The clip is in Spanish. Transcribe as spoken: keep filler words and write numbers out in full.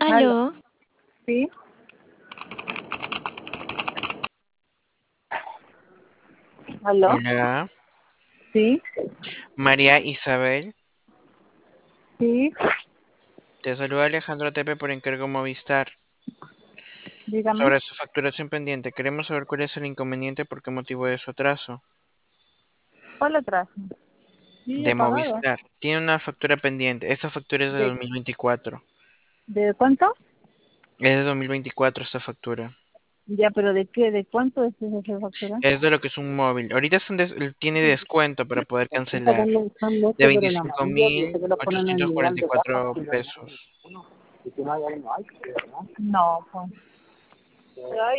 Aló, Aló, sí, aló, Hola, sí, María Isabel. sí, Te saluda Alejandro Tepe por encargo Movistar. dígame, Sobre su facturación pendiente, queremos saber cuál es el inconveniente, por qué motivo de su atraso. ¿cuál atraso? Sí, he De pagado. Movistar. Tiene una factura pendiente. Esta factura es de ¿De, dos mil veinticuatro. de cuánto? Es de dos mil veinticuatro esta factura. Ya, pero ¿de qué? ¿De cuánto es esa factura? Es de lo que es un móvil. Ahorita es un des- tiene descuento para poder Esta cancelar. también están De mucho, pero en veinticinco amarillo, yo sé mil que lo ponen en ochocientos mineral cuarenta y de baja, cuatro pero no. pesos. Y si no hay, ahí no hay, ¿verdad? No, pues.